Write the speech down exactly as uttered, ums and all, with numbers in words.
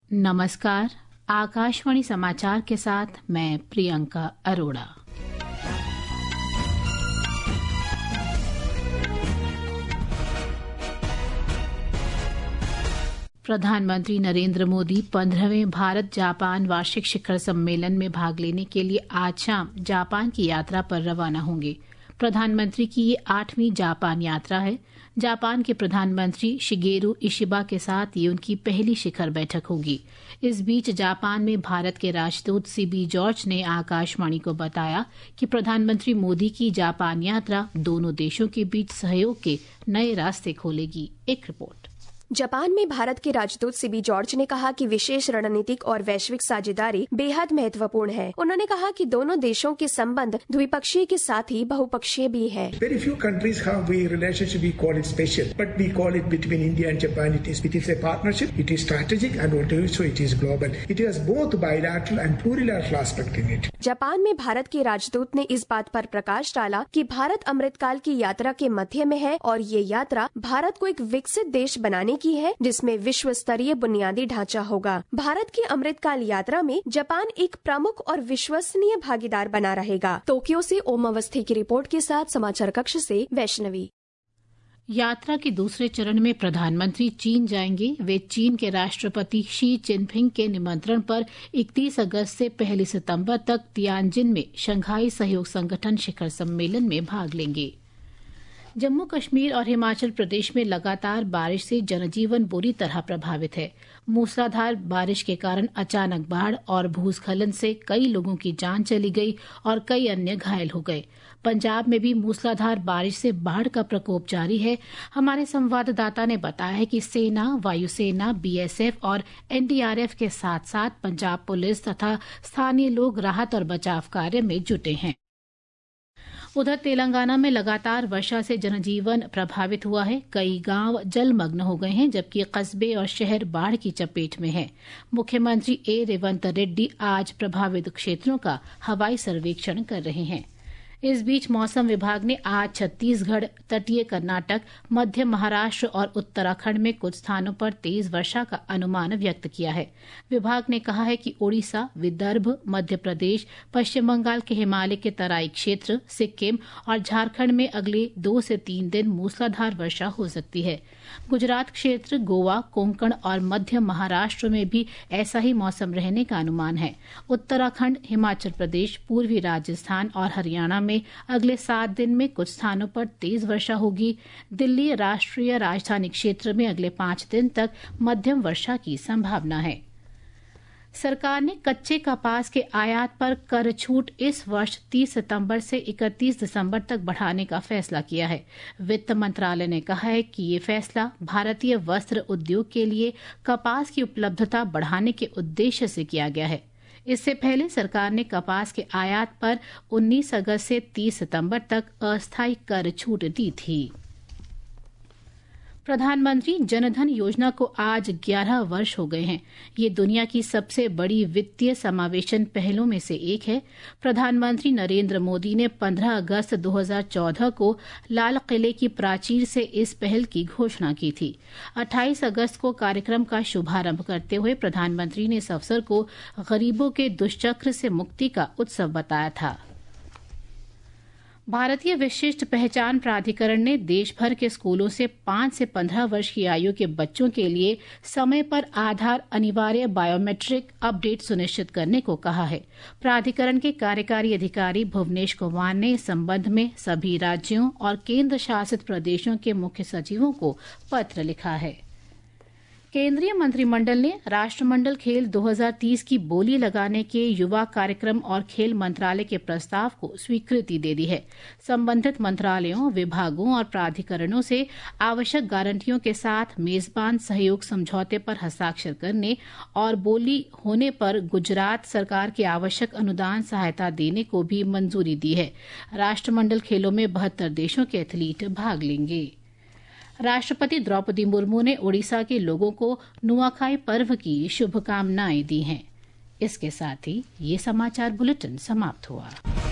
नमस्कार। आकाशवाणी समाचार के साथ मैं प्रियंका अरोड़ा। प्रधानमंत्री नरेंद्र मोदी पंद्रहवें भारत जापान वार्षिक शिखर सम्मेलन में भाग लेने के लिए आज शाम जापान की यात्रा पर रवाना होंगे। प्रधानमंत्री की ये आठवीं जापान यात्रा है। जापान के प्रधानमंत्री शिगेरू इशिबा के साथ ये उनकी पहली शिखर बैठक होगी। इस बीच जापान में भारत के राजदूत सीबी जॉर्ज ने आकाशवाणी को बताया कि प्रधानमंत्री मोदी की जापान यात्रा दोनों देशों के बीच सहयोग के नए रास्ते खोलेगी। एक रिपोर्ट। जापान में भारत के राजदूत सीबी जॉर्ज ने कहा कि विशेष रणनीतिक और वैश्विक साझेदारी बेहद महत्वपूर्ण है। उन्होंने कहा कि दोनों देशों के संबंध द्विपक्षीय के साथ ही बहुपक्षीय भी है। Very few countries have a relationship we call it special, but we call it between India and Japan. It is it is a partnership. It is strategic and also it is global. It has both bilateral and plurilateral aspect in it. Japan में भारत के राजदूत ने इस बात पर प्रकाश डाला कि भारत अमृतकाल की यात्रा के मध्य में है और ये यात्रा भारत को एक विकसित देश बनाने की है, जिसमें विश्व स्तरीय बुनियादी ढांचा होगा। भारत की अमृतकाल यात्रा में जापान एक प्रमुख और विश्वसनीय भागीदार बना रहेगा। टोक्यो से ओम अवस्थी की रिपोर्ट के साथ समाचार कक्ष से वैष्णवी। यात्रा के दूसरे चरण में प्रधानमंत्री चीन जाएंगे। वे चीन के राष्ट्रपति शी जिनपिंग के निमंत्रण पर इकतीस अगस्त से पहली सितंबर तक तियानजिन में शंघाई सहयोग संगठन शिखर सम्मेलन में भाग लेंगे। जम्मू कश्मीर और हिमाचल प्रदेश में लगातार बारिश से जनजीवन बुरी तरह प्रभावित है। मूसलाधार बारिश के कारण अचानक बाढ़ और भूस्खलन से कई लोगों की जान चली गई और कई अन्य घायल हो गए। पंजाब में भी मूसलाधार बारिश से बाढ़ का प्रकोप जारी है। हमारे संवाददाता ने बताया है कि सेना, वायुसेना, बीएसएफ और एनडीआरएफ के साथ साथ पंजाब पुलिस तथा स्थानीय लोग राहत और बचाव कार्य में जुटे हैं। उधर तेलंगाना में लगातार वर्षा से जनजीवन प्रभावित हुआ है। कई गांव जलमग्न हो गए हैं, जबकि कस्बे और शहर बाढ़ की चपेट में हैं। मुख्यमंत्री ए रेवंत रेड्डी आज प्रभावित क्षेत्रों का हवाई सर्वेक्षण कर रहे हैं। इस बीच मौसम विभाग ने आज छत्तीसगढ़, तटीय कर्नाटक, मध्य महाराष्ट्र और उत्तराखंड में कुछ स्थानों पर तेज वर्षा का अनुमान व्यक्त किया है। विभाग ने कहा है कि ओडिशा, विदर्भ, मध्य प्रदेश, पश्चिम बंगाल के हिमालय के तराई क्षेत्र, सिक्किम और झारखंड में अगले दो से तीन दिन मूसलाधार वर्षा हो सकती है। गुजरात क्षेत्र, गोवा, कोंकण और मध्य महाराष्ट्र में भी ऐसा ही मौसम रहने का अनुमान है। उत्तराखंड, हिमाचल प्रदेश, पूर्वी राजस्थान और हरियाणा में अगले सात दिन में कुछ स्थानों पर तेज वर्षा होगी। दिल्ली राष्ट्रीय राजधानी क्षेत्र में अगले पांच दिन तक मध्यम वर्षा की संभावना है। सरकार ने कच्चे कपास के आयात पर कर छूट इस वर्ष तीस सितंबर से इकतीस दिसंबर तक बढ़ाने का फैसला किया है। वित्त मंत्रालय ने कहा है कि ये फैसला भारतीय वस्त्र उद्योग के लिए कपास की उपलब्धता बढ़ाने के उद्देश्य से किया गया है। इससे पहले सरकार ने कपास के आयात पर उन्नीस अगस्त से तीस सितंबर तक अस्थायी कर छूट दी थी। प्रधानमंत्री जनधन योजना को आज ग्यारह वर्ष हो गए हैं। ये दुनिया की सबसे बड़ी वित्तीय समावेशन पहलों में से एक है। प्रधानमंत्री नरेंद्र मोदी ने पंद्रह अगस्त दो हज़ार चौदह को लाल किले की प्राचीर से इस पहल की घोषणा की थी। अट्ठाईस अगस्त को कार्यक्रम का शुभारंभ करते हुए प्रधानमंत्री ने इस अवसर को गरीबों के दुष्चक्र से मुक्ति का उत्सव बताया था। भारतीय विशिष्ट पहचान प्राधिकरण ने देश भर के स्कूलों से पांच से पंद्रह वर्ष की आयु के बच्चों के लिए समय पर आधार अनिवार्य बायोमेट्रिक अपडेट सुनिश्चित करने को कहा है। प्राधिकरण के कार्यकारी अधिकारी भुवनेश कुमार ने इस संबंध में सभी राज्यों और केंद्र शासित प्रदेशों के मुख्य सचिवों को पत्र लिखा है। केंद्रीय मंत्रिमंडल ने राष्ट्रमंडल खेल दो हज़ार तीस की बोली लगाने के युवा कार्यक्रम और खेल मंत्रालय के प्रस्ताव को स्वीकृति दे दी है। संबंधित मंत्रालयों, विभागों और प्राधिकरणों से आवश्यक गारंटियों के साथ मेजबान सहयोग समझौते पर हस्ताक्षर करने और बोली होने पर गुजरात सरकार की आवश्यक अनुदान सहायता देने को भी मंजूरी दी है। राष्ट्रमंडल खेलों में बहत्तर देशों के एथलीट भाग लेंगे। राष्ट्रपति द्रौपदी मुर्मू ने ओडिशा के लोगों को नुआखाई पर्व की शुभकामनाएं दी हैं। इसके साथ ही ये समाचार बुलेटिन समाप्त हुआ।